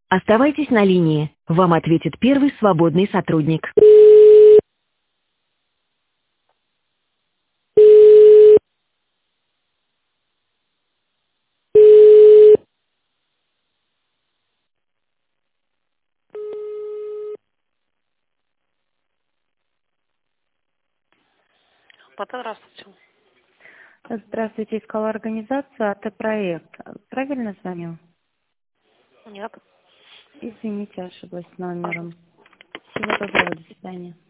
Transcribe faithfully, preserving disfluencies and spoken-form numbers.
Оставайтесь на линии. Вам ответит первый свободный сотрудник. Здравствуйте. Здравствуйте, искала организацию АТ-проект. Правильно звоню? Нет. Извините, ошиблась Пожалуйста. номером. Всего доброго, до свидания.